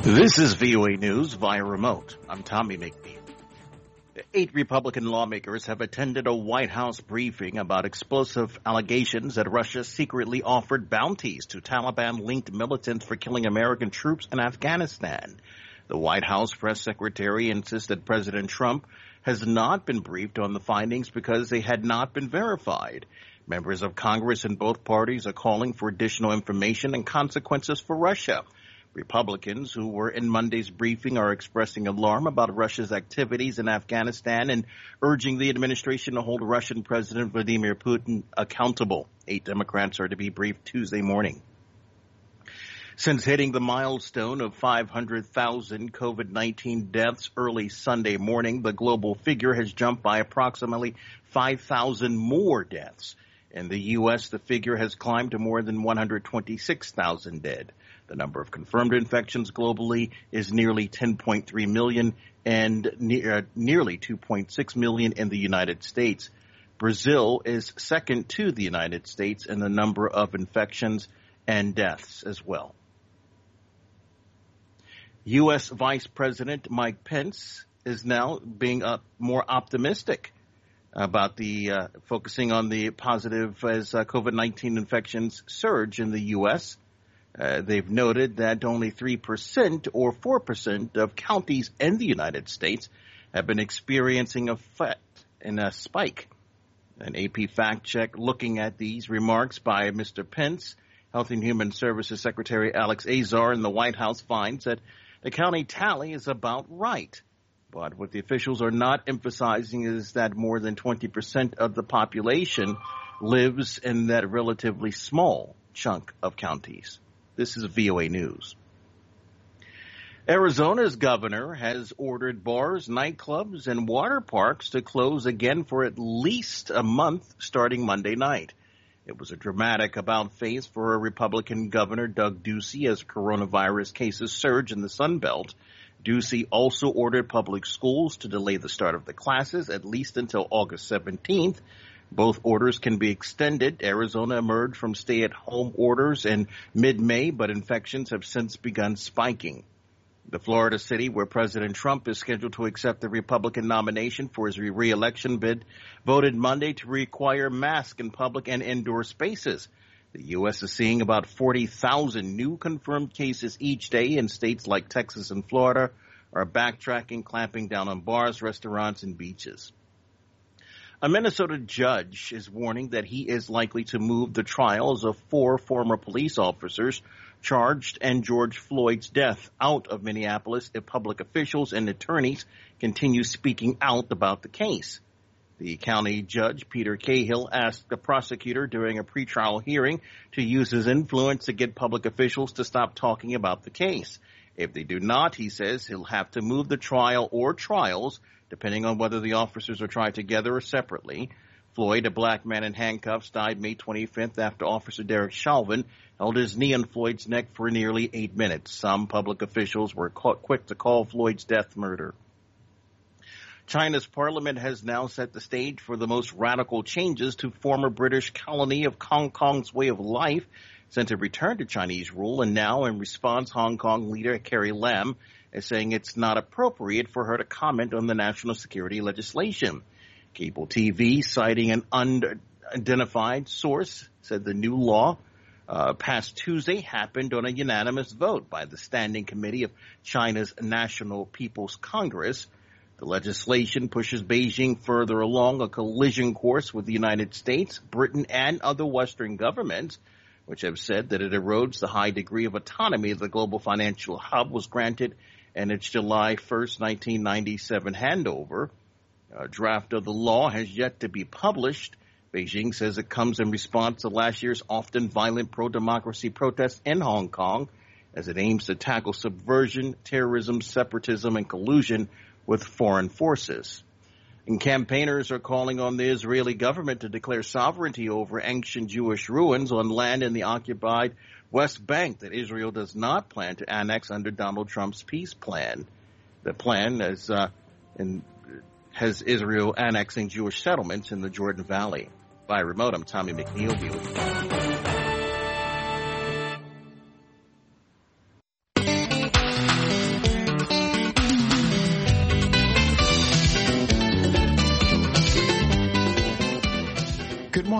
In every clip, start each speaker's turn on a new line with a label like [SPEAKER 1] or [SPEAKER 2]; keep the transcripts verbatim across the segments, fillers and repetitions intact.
[SPEAKER 1] This is V O A News via remote. I'm Tommy McNeil. Eight Republican lawmakers have attended a White House briefing about explosive allegations that Russia secretly offered bounties to Taliban-linked militants for killing American troops in Afghanistan. The White House press secretary insists that President Trump has not been briefed on the findings because they had not been verified. Members of Congress in both parties are calling for additional information and consequences for Russia. Republicans who were in Monday's briefing are expressing alarm about Russia's activities in Afghanistan and urging the administration to hold Russian President Vladimir Putin accountable. Eight Democrats are to be briefed Tuesday morning. Since hitting the milestone of five hundred thousand COVID nineteen deaths early Sunday morning, the global figure has jumped by approximately five thousand more deaths. In the U S, the figure has climbed to more than one hundred twenty-six thousand dead. The number of confirmed infections globally is nearly ten point three million and ne- uh, nearly two point six million in the United States. Brazil is second to the United States in the number of infections and deaths as well. U S. Vice President Mike Pence is now being uh, more optimistic about the uh, focusing on the positive as uh, COVID nineteen infections surge in the U S. Uh, they've noted that only three percent or four percent of counties in the United States have been experiencing a effect in a spike. An A P fact check looking at these remarks by Mister Pence, Health and Human Services Secretary Alex Azar in the White House finds that the county tally is about right. But what the officials are not emphasizing is that more than twenty percent of the population lives in that relatively small chunk of counties. This is V O A News. Arizona's governor has ordered bars, nightclubs, and water parks to close again for at least a month starting Monday night. It was a dramatic about-face for a Republican governor, Doug Ducey, as coronavirus cases surge in the Sun Belt. Ducey also ordered public schools to delay the start of the classes at least until August seventeenth. Both orders can be extended. Arizona emerged from stay-at-home orders in mid-May, but infections have since begun spiking. The Florida city, where President Trump is scheduled to accept the Republican nomination for his re-election bid, voted Monday to require masks in public and indoor spaces. The U S is seeing about forty thousand new confirmed cases each day, and states like Texas and Florida are backtracking, clamping down on bars, restaurants, and beaches. A Minnesota judge is warning that he is likely to move the trials of four former police officers charged in George Floyd's death out of Minneapolis if public officials and attorneys continue speaking out about the case. The county judge, Peter Cahill, asked the prosecutor during a pretrial hearing to use his influence to get public officials to stop talking about the case. If they do not, he says, he'll have to move the trial or trials, depending on whether the officers are tried together or separately. Floyd, a black man in handcuffs, died May twenty-fifth after Officer Derek Chauvin held his knee on Floyd's neck for nearly eight minutes. Some public officials were quick to call Floyd's death murder. China's parliament has now set the stage for the most radical changes to former British colony of Hong Kong's way of life since it returned to Chinese rule, and now in response, Hong Kong leader Carrie Lam is saying it's not appropriate for her to comment on the national security legislation. Cable T V, citing an unidentified source, said the new law uh, passed Tuesday happened on a unanimous vote by the Standing Committee of China's National People's Congress. The legislation pushes Beijing further along a collision course with the United States, Britain, and other Western governments, which have said that it erodes the high degree of autonomy the global financial hub was granted in its July first, nineteen ninety-seven handover. A draft of the law has yet to be published. Beijing says it comes in response to last year's often violent pro-democracy protests in Hong Kong as it aims to tackle subversion, terrorism, separatism, and collusion with foreign forces. And campaigners are calling on the Israeli government to declare sovereignty over ancient Jewish ruins on land in the occupied West Bank that Israel does not plan to annex under Donald Trump's peace plan. The plan is, uh, in, has Israel annexing Jewish settlements in the Jordan Valley. By remote, I'm Tommy McNeil. Be with you.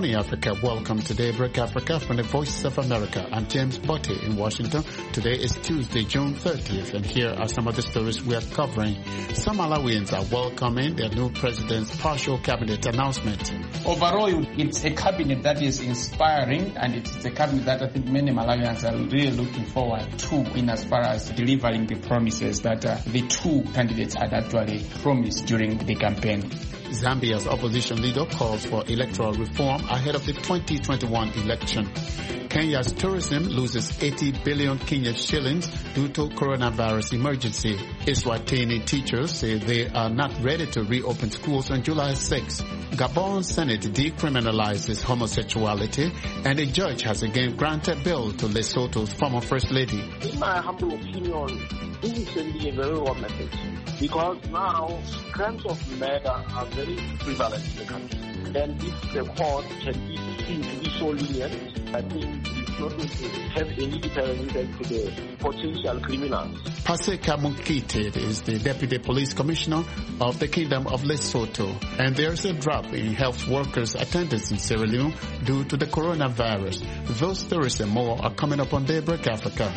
[SPEAKER 2] morning, Africa. Welcome to Daybreak Africa from the Voice of America. I'm James Botte in Washington. Today is Tuesday, June thirtieth, and here are some of the stories we are covering. Some Malawians are welcoming their new president's partial cabinet announcement.
[SPEAKER 3] Overall, it's a cabinet that is inspiring, and it's a cabinet that I think many Malawians are really looking forward to in as far as delivering the promises that uh, the two candidates had actually promised during the campaign.
[SPEAKER 2] Zambia's opposition leader calls for electoral reform ahead of the twenty twenty-one election. Kenya's tourism loses eighty billion Kenyan shillings due to coronavirus emergency. Eswatini teachers say they are not ready to reopen schools on July sixth. Gabon's Senate decriminalizes homosexuality, and a judge has again granted bail to Lesotho's former First Lady.
[SPEAKER 4] In my humble opinion, this is sending a very wrong message, because now crimes of murder are very prevalent in the country. And if the court can be seen to be so lenient, I think it's not going to have any deterrent effect to the potential criminals.
[SPEAKER 2] Paseka Munkite is the Deputy Police Commissioner of the Kingdom of Lesotho. And there's a drop in health workers' attendance in Sierra Leone due to the coronavirus. Those stories and more are coming up on Daybreak Africa.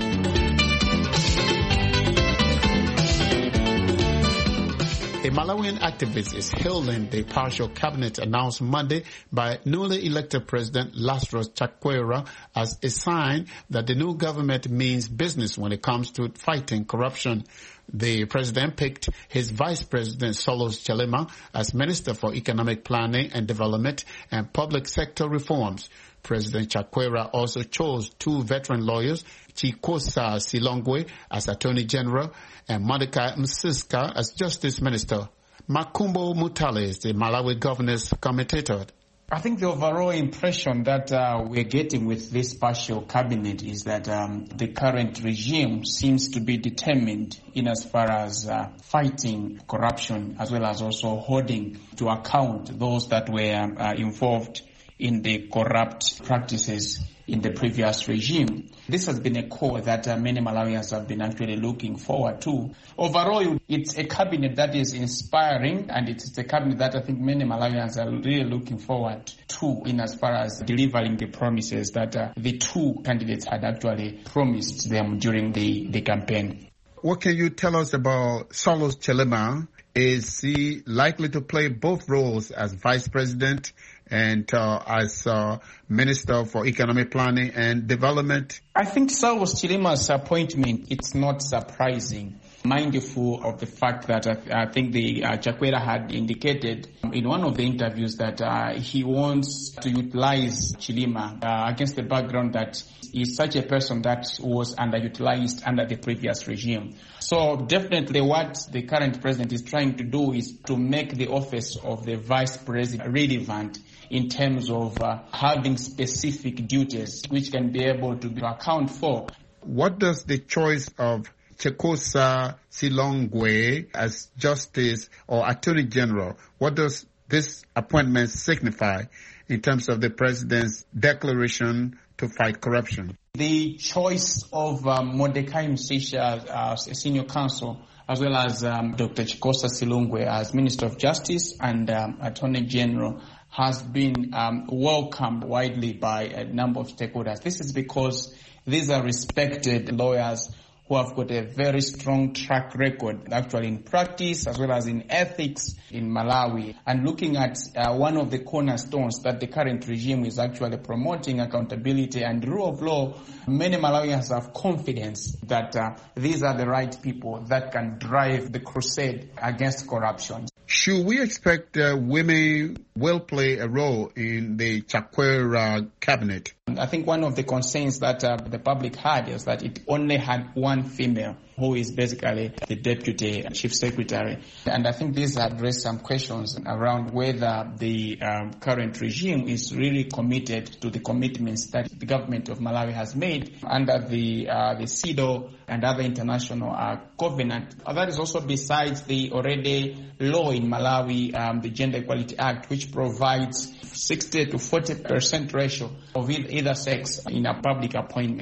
[SPEAKER 2] A Malawian activist is hailing the partial cabinet announced Monday by newly elected President Lazarus Chakwera as a sign that the new government means business when it comes to fighting corruption. The president picked his vice president, Solos Chalema, as Minister for Economic Planning and Development and Public Sector Reforms. President Chakwera also chose two veteran lawyers, Chikosa Silongwe as Attorney General and Monica Msiska as Justice Minister. Makumbo Mutale is the Malawi governor's commentator.
[SPEAKER 3] I think the overall impression that uh, we're getting with this partial cabinet is that um, the current regime seems to be determined in as far as uh, fighting corruption, as well as also holding to account those that were uh, involved in the corrupt practices in the previous regime. This has been a call that uh, many Malawians have been actually looking forward to. Overall, it's a cabinet that is inspiring, and it's a cabinet that I think many Malawians are really looking forward to in as far as delivering the promises that uh, the two candidates had actually promised them during the, the campaign.
[SPEAKER 2] What can you tell us about Solos Chalema? Is he likely to play both roles as vice president and uh, as uh, Minister for Economic Planning and Development?
[SPEAKER 3] I think Solos Chilema's appointment, it's not surprising. Mindful of the fact that uh, I think the uh, Chakwera had indicated in one of the interviews that uh, he wants to utilize Chilema uh, against the background that he's such a person that was underutilized under the previous regime. So definitely what the current president is trying to do is to make the office of the vice president relevant in terms of uh, having specific duties which can be able to account for.
[SPEAKER 2] What does the choice of Chikosa Silongwe as Justice or Attorney General, what does this appointment signify in terms of the President's declaration to fight corruption?
[SPEAKER 3] The choice of um, Mordecai Msisha as a senior counsel, as well as um, Doctor Chikosa Silongwe as Minister of Justice and um, Attorney General, has been um, welcomed widely by a number of stakeholders. This is because these are respected lawyers who have got a very strong track record, actually in practice as well as in ethics in Malawi. And looking at uh, one of the cornerstones that the current regime is actually promoting, accountability and rule of law, many Malawians have confidence that uh, these are the right people that can drive the crusade against corruption.
[SPEAKER 2] Should we expect uh, women will play a role in the Chakwera cabinet?
[SPEAKER 3] I think one of the concerns that uh, the public had is that it only had one female who is basically the deputy chief secretary. And I think this had raised some questions around whether the um, current regime is really committed to the commitments that the government of Malawi has made under the uh, the CEDAW and other international uh, covenant. Uh, that is also besides the already law in Malawi, um, the Gender Equality Act, which provides sixty to forty percent ratio of either sex in a public appointment.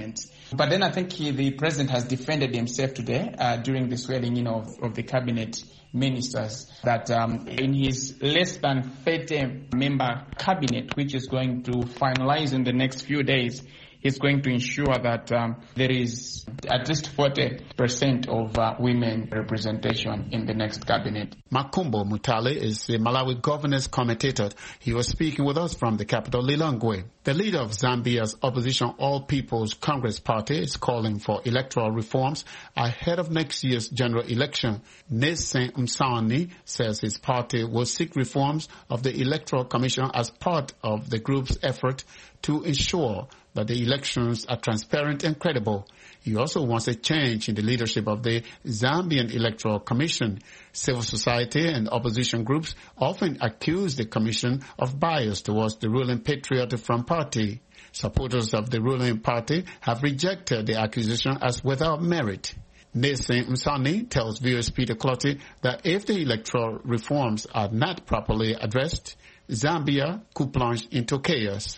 [SPEAKER 3] But then I think he, the president has defended himself today uh, during the swearing in of, of the cabinet ministers that um, in his less than thirty member cabinet, which is going to finalize in the next few days, is going to ensure that um, there is at least forty percent of uh, women representation in the next cabinet.
[SPEAKER 2] Makumbo Mutale is the Malawi governance commentator. He was speaking with us from the capital, Lilongwe. The leader of Zambia's opposition All People's Congress Party is calling for electoral reforms ahead of next year's general election. Nesen Msani says his party will seek reforms of the Electoral Commission as part of the group's effort to ensure that the elections are transparent and credible. He also wants a change in the leadership of the Zambian Electoral Commission. Civil society and opposition groups often accuse the commission of bias towards the ruling Patriotic Front Party. Supporters of the ruling party have rejected the accusation as without merit. Nesen Msani tells viewers Peter Clotty that if the electoral reforms are not properly addressed, Zambia could plunge into chaos.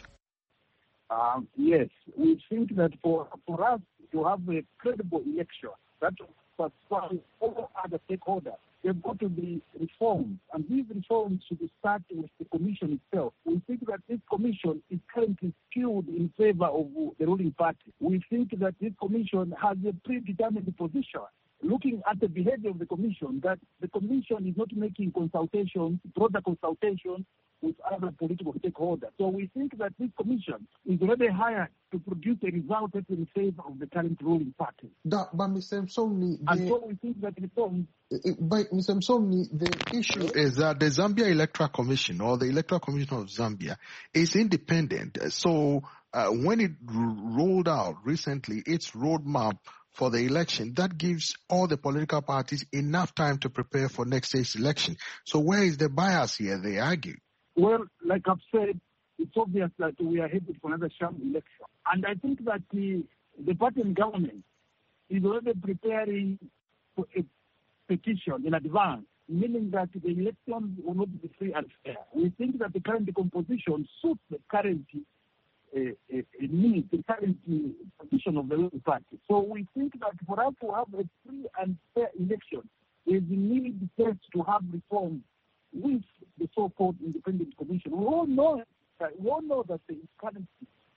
[SPEAKER 5] Um, yes, we think that for, for us to have a credible election that satisfies all other stakeholders, there have got to be reforms, and these reforms should start with the commission itself. We think that this commission is currently skewed in favor of the ruling party. We think that this commission has a predetermined position. Looking at the behavior of the commission, that the commission is not making consultations, broader consultations with other political stakeholders. So we think that this commission is already hired to produce a result that is in favor of the current ruling party.
[SPEAKER 6] That, but Mister Msomni,
[SPEAKER 5] and
[SPEAKER 6] the,
[SPEAKER 5] so we think that reforms...
[SPEAKER 6] But Mister Msomni, the issue
[SPEAKER 7] is that the Zambia Electoral Commission, or the Electoral Commission of Zambia, is independent. So uh, when it r- rolled out recently its roadmap for the election, that gives all the political parties enough time to prepare for next year's election. So where is the bias here, they argue?
[SPEAKER 5] Well, like I've said, it's obvious that we are headed for another sham election. And I think that the, the party in government is already preparing for a petition in advance, meaning that the elections will not be free and fair. We think that the current composition suits the current uh, uh, needs, the current uh, position of the ruling party. So we think that for us to have a free and fair election, there is a need first to have reforms with the so-called independent commission. We all know that we all know that the current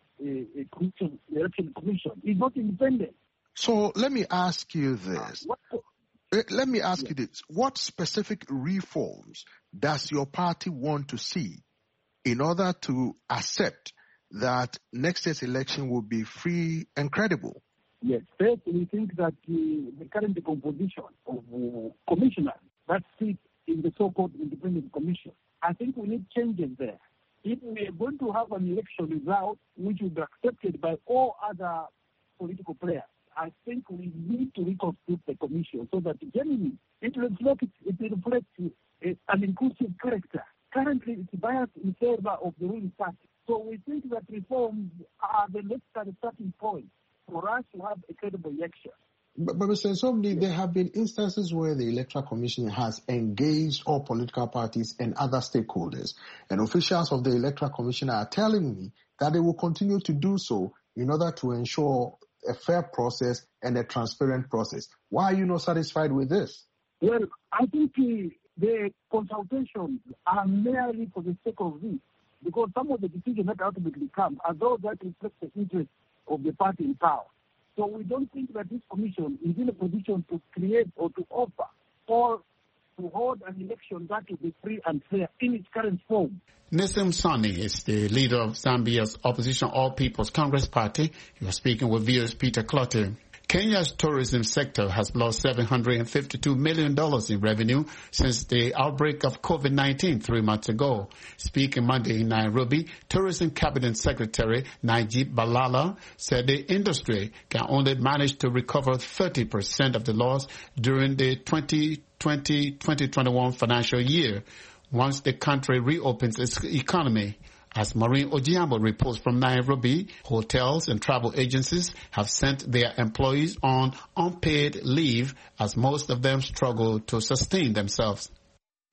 [SPEAKER 5] uh, commission, the election commission, is not independent.
[SPEAKER 7] So let me ask you this.
[SPEAKER 5] Uh, what,
[SPEAKER 7] let me ask
[SPEAKER 5] yeah.
[SPEAKER 7] you this. What specific reforms does your party want to see in order to accept that next year's election will be free and credible?
[SPEAKER 5] Yes. First, we think that uh, the current composition of uh, commissioners that sit in the so-called independent commission, I think we need changes there. If we are going to have an election result which will be accepted by all other political players, I think we need to reconstruct the commission so that generally it reflects, it reflects uh, an inclusive character. Currently, it's biased in favor of the ruling party. So we think that reforms are the necessary starting point for us to have a credible election.
[SPEAKER 6] But, but Mister Nsomni, there have been instances where the Electoral Commission has engaged all political parties and other stakeholders. And officials of the Electoral Commission are telling me that they will continue to do so in order to ensure a fair process and a transparent process. Why are you not satisfied with this?
[SPEAKER 5] Well, I think uh, the consultations are merely for the sake of this, because some of the decisions that ultimately come are those that reflect the interests of the party in power. So we don't think that this commission is in a position to create or to offer or to hold an election that will be free and fair in its current form.
[SPEAKER 2] Nesen Msani is the leader of Zambia's opposition All People's Congress Party. He was speaking with viewers Peter Clotty. Kenya's tourism sector has lost seven hundred fifty-two million dollars in revenue since the outbreak of COVID nineteen three months ago. Speaking Monday in Nairobi, Tourism Cabinet Secretary Najib Balala said the industry can only manage to recover thirty percent of the loss during the twenty twenty to twenty twenty-one financial year once the country reopens its economy. As Maureen Ojiambo reports from Nairobi, hotels and travel agencies have sent their employees on unpaid leave as most of them struggle to sustain themselves.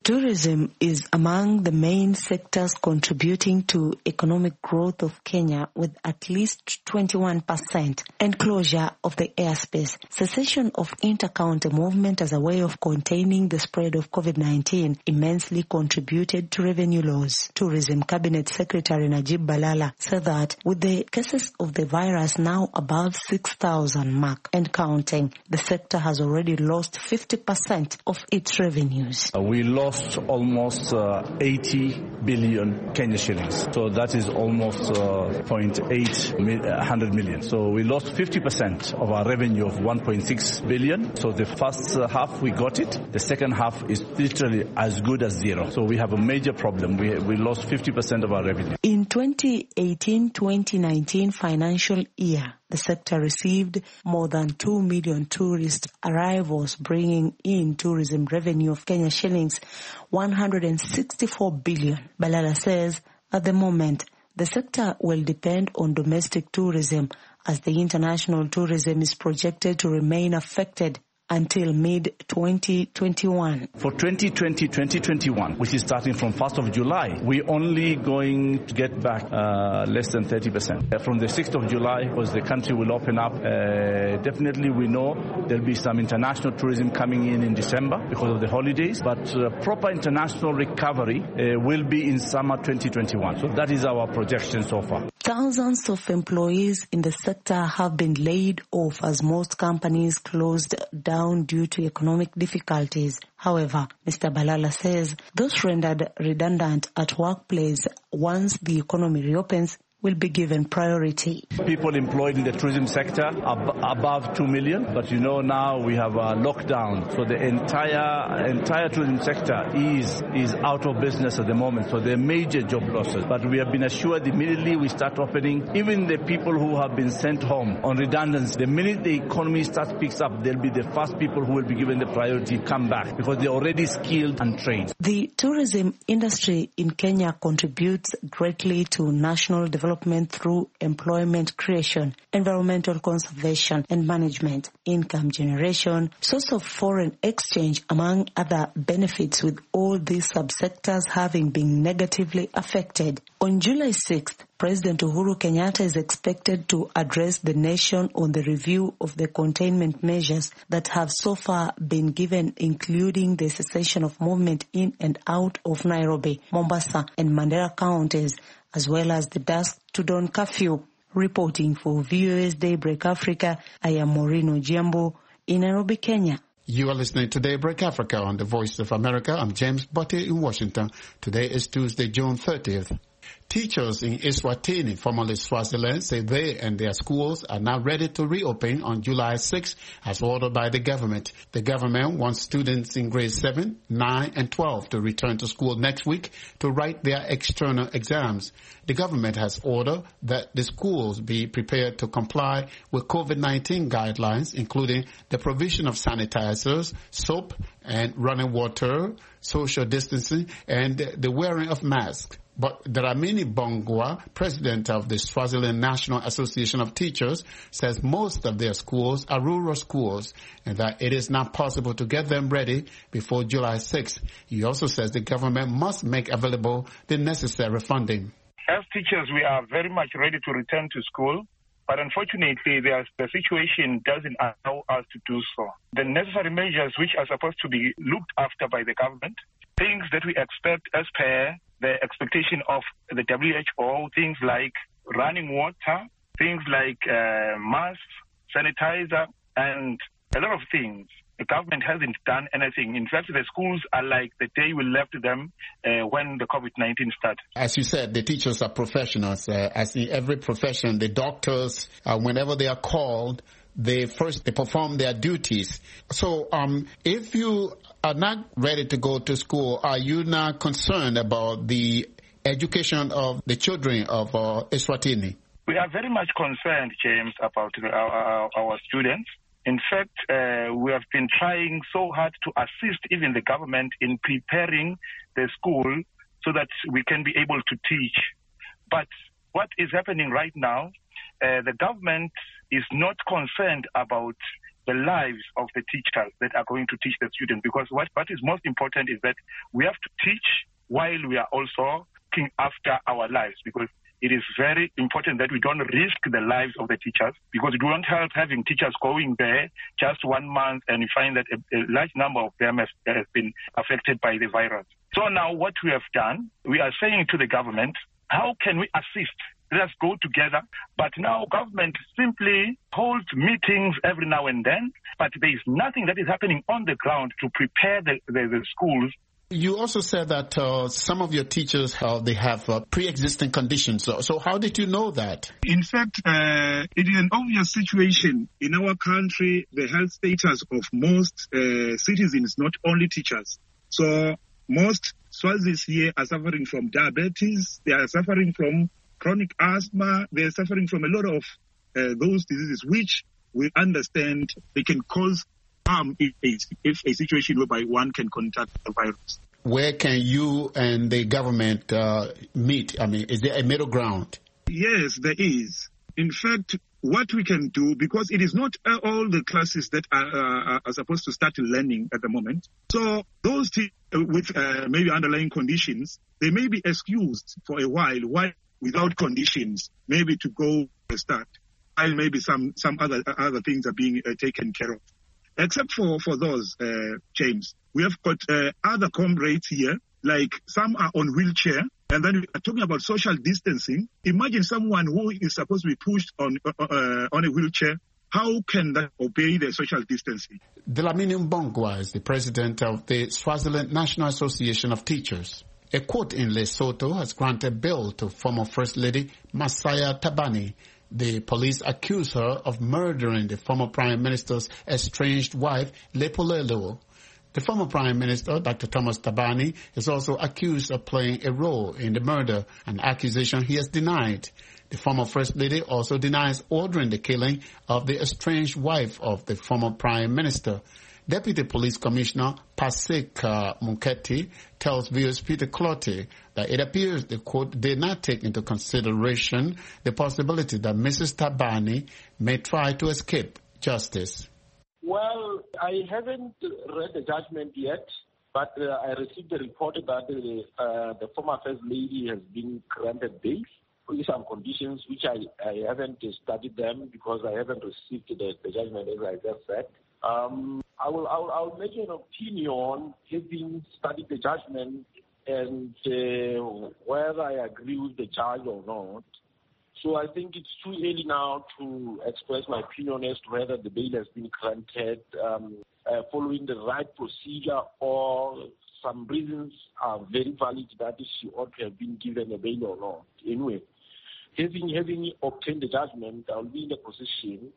[SPEAKER 8] Tourism is among the main sectors contributing to economic growth of Kenya with at least twenty-one percent, and closure of the airspace, cessation of inter-county movement as a way of containing the spread of COVID nineteen immensely contributed to revenue loss. Tourism Cabinet Secretary Najib Balala said that with the cases of the virus now above six thousand mark and counting, the sector has already lost fifty percent of its revenues.
[SPEAKER 9] Uh, we lost almost uh, eighty billion Kenya shillings. So that is almost uh, zero point eight hundred million. So we lost fifty percent of our revenue of one point six billion. So the first uh, half we got it. The second half is literally as good as zero. So we have a major problem. We, we lost fifty percent of our revenue.
[SPEAKER 8] In twenty eighteen twenty nineteen financial year, the sector received more than two million tourist arrivals, bringing in tourism revenue of Kenya shillings one hundred sixty-four billion. Balala says at the moment, the sector will depend on domestic tourism as the international tourism is projected to remain affected until mid twenty twenty-one.
[SPEAKER 9] For twenty twenty twenty twenty-one, which is starting from first of July, we're only going to get back uh, less than thirty percent. Uh, from the sixth of July, because the country will open up, uh, definitely we know there'll be some international tourism coming in in December because of the holidays, but uh, proper international recovery uh, will be in summer twenty twenty-one. So that is our projection so far.
[SPEAKER 8] Thousands of employees in the sector have been laid off as most companies closed down due to economic difficulties. However, Mister Balala says those rendered redundant at workplace once the economy reopens will be given priority.
[SPEAKER 9] People employed in the tourism sector ab- above two million, but you know now we have a lockdown, so the entire entire tourism sector is is out of business at the moment, so there are major job losses. But we have been assured immediately we start opening, even the people who have been sent home on redundancy, the minute the economy starts picks up, they'll be the first people who will be given the priority to come back because they're already skilled and trained.
[SPEAKER 8] The tourism industry in Kenya contributes greatly to national development development through employment creation, environmental conservation and management, income generation, source of foreign exchange, among other benefits, with all these subsectors having been negatively affected. On July sixth, President Uhuru Kenyatta is expected to address the nation on the review of the containment measures that have so far been given, including the cessation of movement in and out of Nairobi, Mombasa and Mandera counties, as well as the dusk to dawn curfew. Reporting for V O A's Daybreak Africa, I am Maureen Ojiambo in Nairobi, Kenya.
[SPEAKER 2] You are listening to Daybreak Africa on the Voice of America. I'm James Botte in Washington. Today is Tuesday, June thirtieth. Teachers in Eswatini, formerly Swaziland, say they and their schools are now ready to reopen on July sixth as ordered by the government. The government wants students in grades seven, nine and twelve to return to school next week to write their external exams. The government has ordered that the schools be prepared to comply with COVID nineteen guidelines, including the provision of sanitizers, soap and running water, social distancing, and the wearing of masks. But Dramini Bongwa, president of the Swaziland National Association of Teachers, says most of their schools are rural schools and that it is not possible to get them ready before July sixth. He also says the government must make available the necessary funding.
[SPEAKER 10] As teachers, we are very much ready to return to school, but unfortunately, the, the situation doesn't allow us to do so. The necessary measures which are supposed to be looked after by the government, things that we expect as per the expectation of the W H O, things like running water, things like uh, masks, sanitizer, and a lot of things. The government hasn't done anything. In fact, the schools are like the day we left them uh, when the COVID nineteen started.
[SPEAKER 2] As you said, the teachers are professionals. Uh, as in every profession, the doctors, uh, whenever they are called, they first they perform their duties. So um, if you are not ready to go to school, are you not concerned about the education of the children of uh, Eswatini?
[SPEAKER 10] We are very much concerned, James, about our, our, our students. In fact, uh, we have been trying so hard to assist even the government in preparing the school so that we can be able to teach. But what is happening right now, uh, the government is not concerned about the lives of the teachers that are going to teach the students. Because what, what is most important is that we have to teach while we are also looking after our lives, because it is very important that we don't risk the lives of the teachers, because it won't help having teachers going there just one month and you find that a, a large number of them have, have been affected by the virus. So now what we have done, we are saying to the government, how can we assist? Let us go together. But now government simply holds meetings every now and then, but there is nothing that is happening on the ground to prepare the, the, the schools.
[SPEAKER 2] You also said that uh, some of your teachers, uh, they have uh, pre-existing conditions. So, so how did you know that?
[SPEAKER 11] In fact, uh, it is an obvious situation in our country, the health status of most uh, citizens, not only teachers. So most Swazis here are suffering from diabetes, they are suffering from chronic asthma, they are suffering from a lot of uh, those diseases, which we understand they can cause harm if a, if a situation whereby one can contact the virus.
[SPEAKER 2] Where can you and the government uh, meet? I mean, is there a middle ground?
[SPEAKER 11] Yes, there is. In fact, what we can do, because it is not uh, all the classes that are, uh, are supposed to start learning at the moment. So those t- with uh, maybe underlying conditions, they may be excused for a while, while without conditions, maybe to go start, while maybe some, some other other things are being uh, taken care of. Except for, for those, uh, James, we have got uh, other comrades here, like some are on wheelchair, and then we are talking about social distancing. Imagine someone who is supposed to be pushed on uh, uh, on a wheelchair. How can that obey the social distancing?
[SPEAKER 2] Dlamini Mbongwa is the president of the Swaziland National Association of Teachers. A court in Lesotho has granted bail to former First Lady Masaya Tabani. The police accuse her of murdering the former Prime Minister's estranged wife, Lepolelo. The former Prime Minister, Doctor Thomas Tabani, is also accused of playing a role in the murder, an accusation he has denied. The former First Lady also denies ordering the killing of the estranged wife of the former Prime Minister. Deputy Police Commissioner Paseka Munketi tells viewers Peter Clotte that it appears the court did not take into consideration the possibility that Missus Tabani may try to escape justice.
[SPEAKER 4] Well, I haven't read the judgment yet, but uh, I received a report that uh, uh, the former First Lady has been granted bail with some conditions, which I, I haven't studied them because I haven't received the, the judgment, as I just said. Um, I will, I will, I will make an opinion having studied the judgment and uh, whether I agree with the judge or not. So I think it's too early now to express my opinion as to whether the bail has been granted um, uh, following the right procedure or some reasons are very valid that she ought to have been given a bail or not. Anyway, having, having obtained the judgment, I will be in a position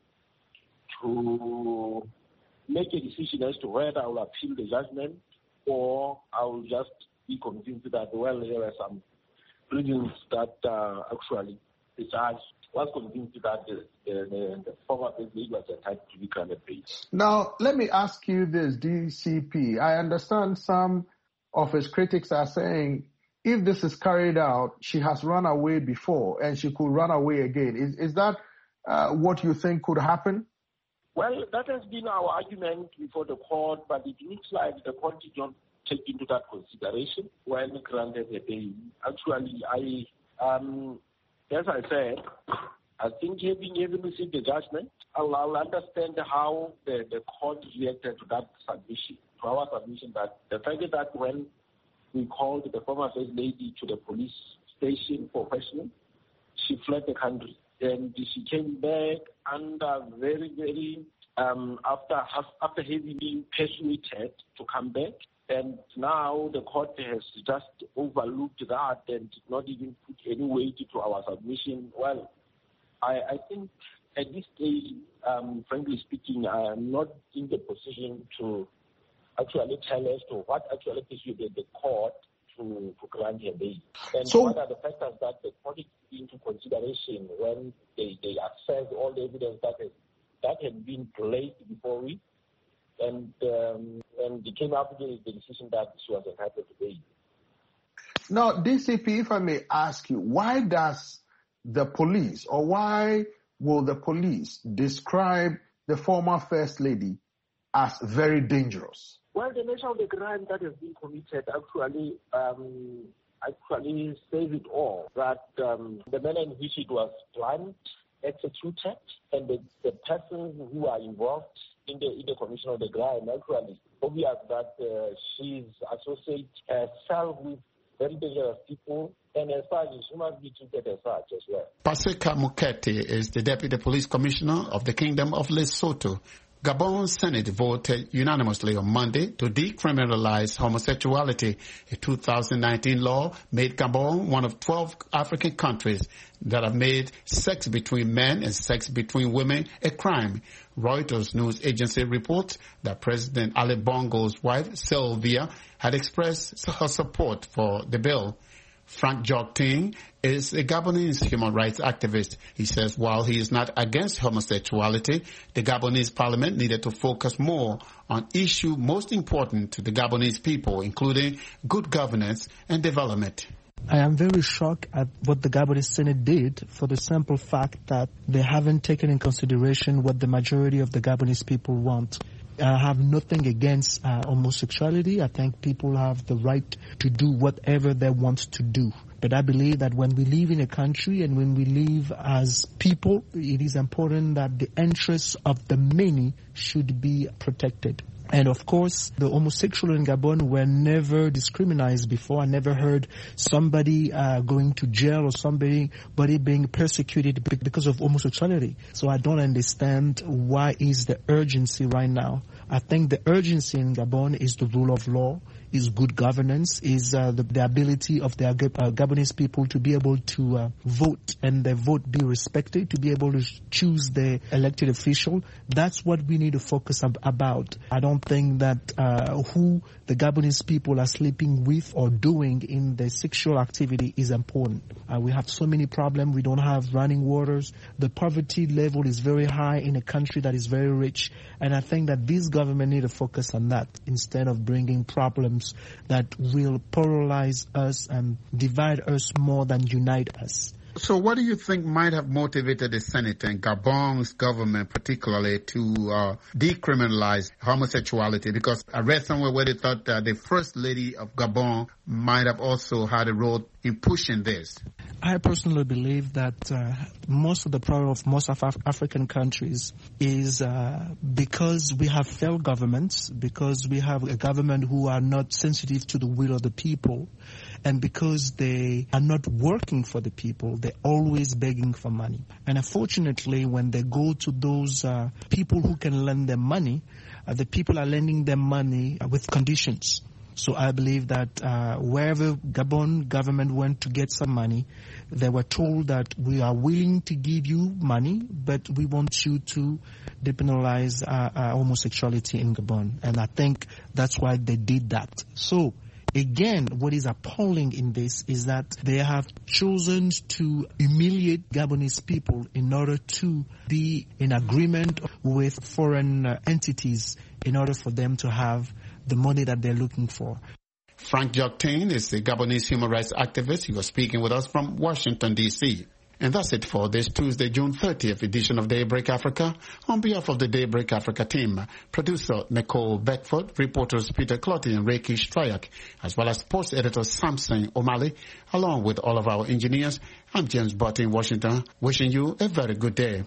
[SPEAKER 4] to make a decision as to whether I will appeal the judgment or I will just be convinced that, well, there are some reasons that uh, actually the judge was convinced that the, the, the former First Lady was entitled to be granted bail.
[SPEAKER 6] Now, let me ask you this, D C P. I understand some of his critics are saying if this is carried out, she has run away before and she could run away again. Is, is that uh, what you think could happen?
[SPEAKER 4] Well, that has been our argument before the court, but it looks like the court did not take into that consideration when granted a bail. Actually, I, um, as I said, I think having, having received the judgment, I'll, I'll understand how the, the court reacted to that submission, to our submission, that the fact that when we called the former First Lady to the police station for questioning, she fled the country. And she came back under very, very, um, after after having been persuaded to come back. And now the court has just overlooked that and did not even put any weight to our submission. Well, I, I think at this stage, um, frankly speaking, I am not in the position to actually tell us to what actually persuaded the court to, to grant her bail. And so, what are the factors that the court took into consideration when they, they assessed all the evidence that has, that had been placed before we, and um, and they came up with the decision that she was entitled to bail.
[SPEAKER 6] Now, D C P, if I may ask you, why does the police, or why will the police describe the former First Lady as very dangerous?
[SPEAKER 4] Well, the nature of the crime that has been committed actually um, actually says it all, that um, the manner in which it was planned, executed, and the, the persons who are involved in the in the commission of the crime, actually obvious that uh, she's associated herself with very dangerous people, and as such, she must be treated as such as well.
[SPEAKER 2] Paseka Mukete is the Deputy Police Commissioner of the Kingdom of Lesotho. Gabon's Senate voted unanimously on Monday to decriminalize homosexuality. A two thousand nineteen law made Gabon one of twelve African countries that have made sex between men and sex between women a crime. Reuters news agency reports that President Ali Bongo's wife, Sylvia, had expressed her support for the bill. Frank Jokting is a Gabonese human rights activist. He says while he is not against homosexuality, the Gabonese parliament needed to focus more on issues most important to the Gabonese people, including good governance and development.
[SPEAKER 12] I am very shocked at what the Gabonese Senate did for the simple fact that they haven't taken in consideration what the majority of the Gabonese people want. I have nothing against uh, homosexuality. I think people have the right to do whatever they want to do. But I believe that when we live in a country and when we live as people, it is important that the interests of the many should be protected. And of course, the homosexual in Gabon were never discriminated before. I never heard somebody uh, going to jail or somebody, somebody being persecuted because of homosexuality. So I don't understand why is the urgency right now. I think the urgency in Gabon is the rule of law, is good governance, is uh, the, the ability of the uh, Gabonese people to be able to uh, vote and their vote be respected, to be able to choose the elected official. That's what we need to focus ab- about. I don't think that uh, who the Gabonese people are sleeping with or doing in their sexual activity is important. Uh, we have so many problems. We don't have running waters. The poverty level is very high in a country that is very rich. And I think that this government need to focus on that instead of bringing problems that will polarize us and divide us more than unite us.
[SPEAKER 2] So what do you think might have motivated the Senate and Gabon's government particularly to uh, decriminalize homosexuality? Because I read somewhere where they thought that the First Lady of Gabon might have also had a role in pushing this.
[SPEAKER 12] I personally believe that uh, most of the problem of most of Af- African countries is uh, because we have failed governments, because we have a government who are not sensitive to the will of the people, and because they are not working for the people, they're always begging for money. And unfortunately, when they go to those uh, people who can lend them money, uh, the people are lending them money uh, with conditions. So I believe that uh, wherever Gabon government went to get some money, they were told that we are willing to give you money, but we want you to depenalize uh, uh, homosexuality in Gabon. And I think that's why they did that. So again, what is appalling in this is that they have chosen to humiliate Gabonese people in order to be in agreement with foreign uh, entities in order for them to have the money that they're looking for.
[SPEAKER 2] Frank Joktain is a Gabonese human rights activist. He was speaking with us from Washington, D C And that's it for this Tuesday, June thirtieth edition of Daybreak Africa. On behalf of the Daybreak Africa team, producer Nicole Beckford, reporters Peter Clotty and Reiki Stryak, as well as sports editor Samson O'Malley, along with all of our engineers, I'm James Butt in Washington, wishing you a very good day.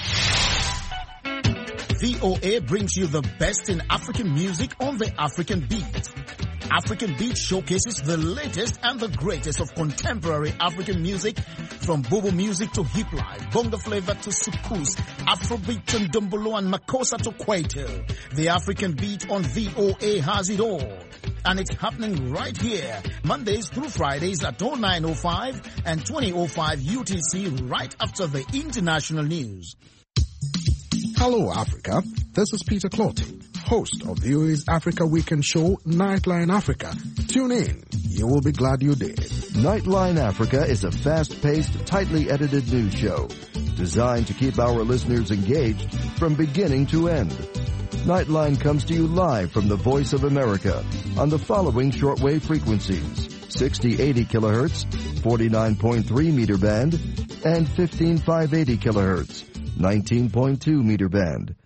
[SPEAKER 13] V O A brings you the best in African music on the African Beat. African Beat showcases the latest and the greatest of contemporary African music, from Bobo music to hip life, bongo flavor to soukous, Afrobeat to Ndombolo and Makossa to Kwaito. The African Beat on V O A has it all. And it's happening right here, Mondays through Fridays at oh nine oh five and twenty oh five U T C, right after the international news.
[SPEAKER 14] Hello, Africa. This is Peter Clotty, host of V O A's Africa Weekend show, Nightline Africa. Tune in. You will be glad you did.
[SPEAKER 15] Nightline Africa is a fast-paced, tightly edited news show designed to keep our listeners engaged from beginning to end. Nightline comes to you live from the Voice of America on the following shortwave frequencies: sixty eighty kilohertz, forty-nine point three meter band, and fifteen five eighty kilohertz, nineteen point two meter band.